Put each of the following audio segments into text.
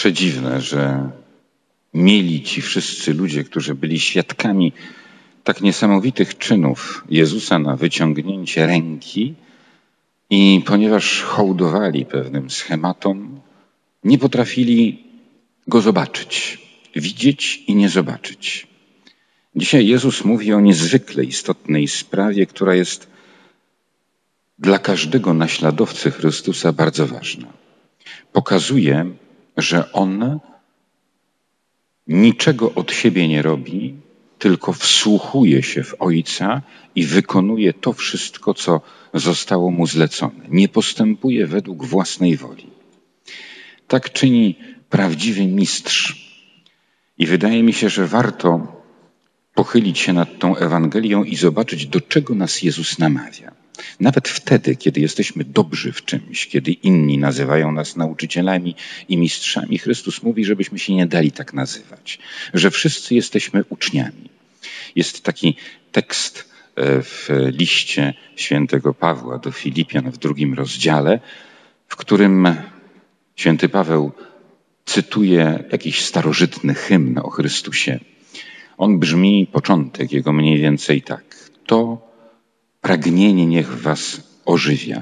przedziwne, że mieli ci wszyscy ludzie, którzy byli świadkami tak niesamowitych czynów Jezusa na wyciągnięcie ręki i ponieważ hołdowali pewnym schematom, nie potrafili go zobaczyć, widzieć i nie zobaczyć. Dzisiaj Jezus mówi o niezwykle istotnej sprawie, która jest dla każdego naśladowcy Chrystusa bardzo ważna. Pokazuje, że On niczego od siebie nie robi, tylko wsłuchuje się w Ojca i wykonuje to wszystko, co zostało Mu zlecone. Nie postępuje według własnej woli. Tak czyni prawdziwy mistrz. I wydaje mi się, że warto pochylić się nad tą Ewangelią i zobaczyć, do czego nas Jezus namawia. Nawet wtedy, kiedy jesteśmy dobrzy w czymś, kiedy inni nazywają nas nauczycielami i mistrzami, Chrystus mówi, żebyśmy się nie dali tak nazywać, że wszyscy jesteśmy uczniami. Jest taki tekst w liście świętego Pawła do Filipian w 2 rozdziale, w którym święty Paweł cytuje jakiś starożytny hymn o Chrystusie. On brzmi, początek jego mniej więcej tak. To pragnienie niech was ożywia.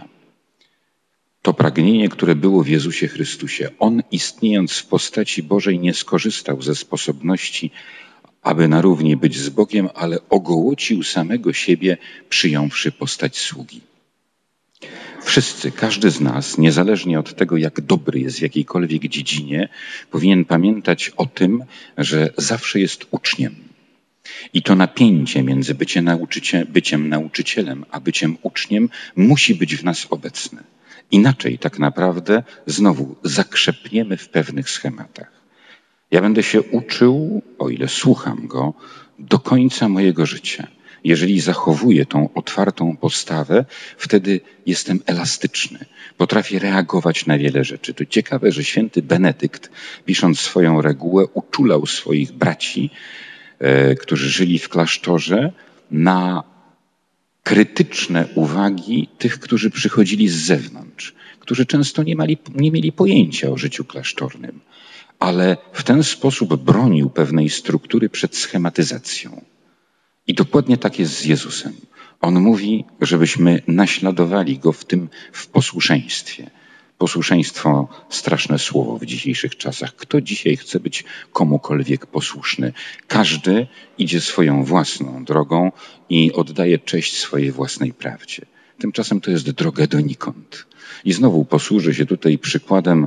To pragnienie, które było w Jezusie Chrystusie. On, istniejąc w postaci Bożej, nie skorzystał ze sposobności, aby na równi być z Bogiem, ale ogołocił samego siebie, przyjąwszy postać sługi. Wszyscy, każdy z nas, niezależnie od tego, jak dobry jest w jakiejkolwiek dziedzinie, powinien pamiętać o tym, że zawsze jest uczniem. I to napięcie między byciem nauczycielem a byciem uczniem musi być w nas obecne. Inaczej tak naprawdę znowu zakrzepniemy w pewnych schematach. Ja będę się uczył, o ile słucham go, do końca mojego życia. Jeżeli zachowuję tą otwartą postawę, wtedy jestem elastyczny. Potrafię reagować na wiele rzeczy. To ciekawe, że święty Benedykt, pisząc swoją regułę, uczulał swoich braci, którzy żyli w klasztorze, na krytyczne uwagi tych, którzy przychodzili z zewnątrz, którzy często nie mieli pojęcia o życiu klasztornym, ale w ten sposób bronił pewnej struktury przed schematyzacją. I dokładnie tak jest z Jezusem. On mówi, żebyśmy naśladowali Go w posłuszeństwie. Posłuszeństwo, straszne słowo w dzisiejszych czasach. Kto dzisiaj chce być komukolwiek posłuszny? Każdy idzie swoją własną drogą i oddaje cześć swojej własnej prawdzie. Tymczasem to jest droga donikąd. I znowu posłużę się tutaj przykładem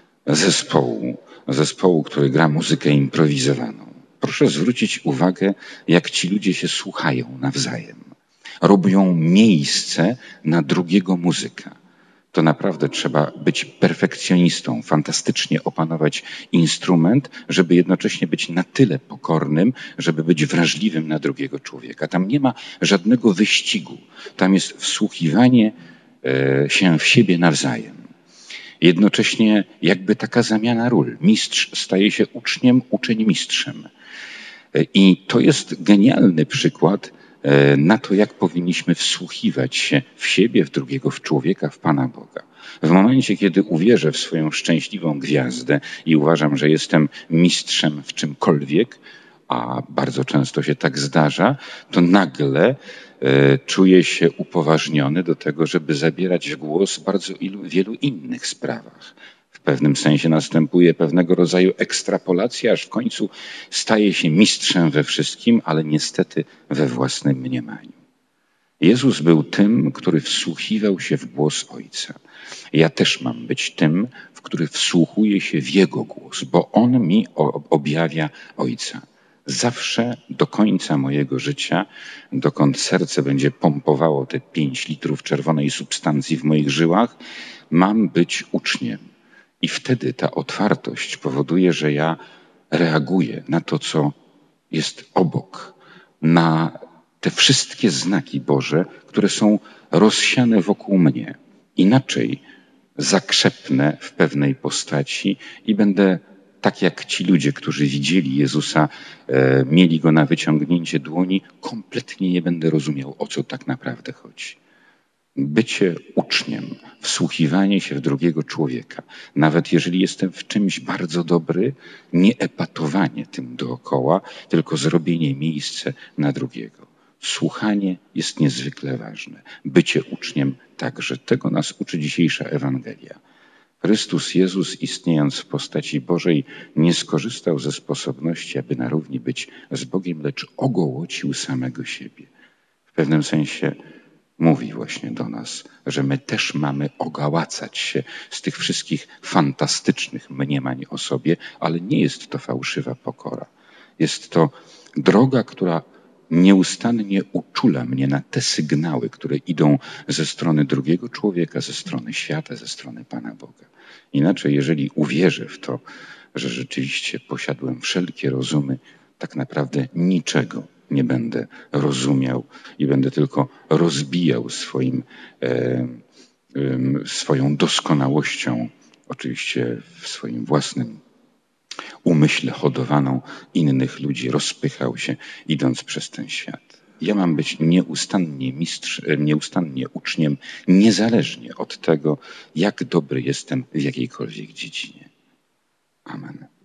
zespołu, który gra muzykę improwizowaną. Proszę zwrócić uwagę, jak ci ludzie się słuchają nawzajem. Robią miejsce na drugiego muzyka. To naprawdę trzeba być perfekcjonistą, fantastycznie opanować instrument, żeby jednocześnie być na tyle pokornym, żeby być wrażliwym na drugiego człowieka. Tam nie ma żadnego wyścigu. Tam jest wsłuchiwanie się w siebie nawzajem. Jednocześnie jakby taka zamiana ról. Mistrz staje się uczniem, uczeń mistrzem. I to jest genialny przykład na to, jak powinniśmy wsłuchiwać się w siebie, w drugiego, w człowieka, w Pana Boga. W momencie, kiedy uwierzę w swoją szczęśliwą gwiazdę i uważam, że jestem mistrzem w czymkolwiek, a bardzo często się tak zdarza, to nagle czuję się upoważniony do tego, żeby zabierać głos w bardzo wielu innych sprawach. W pewnym sensie następuje pewnego rodzaju ekstrapolacja, aż w końcu staje się mistrzem we wszystkim, ale niestety we własnym mniemaniu. Jezus był tym, który wsłuchiwał się w głos Ojca. Ja też mam być tym, w który wsłuchuje się w Jego głos, bo On mi objawia Ojca. Zawsze do końca mojego życia, dokąd serce będzie pompowało te 5 litrów czerwonej substancji w moich żyłach, mam być uczniem. I wtedy ta otwartość powoduje, że ja reaguję na to, co jest obok, na te wszystkie znaki Boże, które są rozsiane wokół mnie. Inaczej zakrzepnę w pewnej postaci i będę tak jak ci ludzie, którzy widzieli Jezusa, mieli Go na wyciągnięcie dłoni, kompletnie nie będę rozumiał, o co tak naprawdę chodzi. Bycie uczniem, wsłuchiwanie się w drugiego człowieka, nawet jeżeli jestem w czymś bardzo dobry, nie epatowanie tym dookoła, tylko zrobienie miejsca na drugiego. Słuchanie jest niezwykle ważne. Bycie uczniem także. Tego nas uczy dzisiejsza Ewangelia. Chrystus Jezus, istniejąc w postaci Bożej, nie skorzystał ze sposobności, aby na równi być z Bogiem, lecz ogołocił samego siebie. W pewnym sensie mówi właśnie do nas, że my też mamy ogałacać się z tych wszystkich fantastycznych mniemań o sobie, ale nie jest to fałszywa pokora. Jest to droga, która nieustannie uczula mnie na te sygnały, które idą ze strony drugiego człowieka, ze strony świata, ze strony Pana Boga. Inaczej, jeżeli uwierzę w to, że rzeczywiście posiadłem wszelkie rozumy, tak naprawdę niczego nie będę rozumiał i będę tylko rozbijał swoją doskonałością, oczywiście w swoim własnym umyśle hodowaną innych ludzi, rozpychał się, idąc przez ten świat. Ja mam być nieustannie uczniem, niezależnie od tego, jak dobry jestem w jakiejkolwiek dziedzinie. Amen.